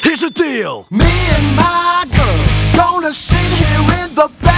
Here's the deal. Me and my girl gonna sit here in the back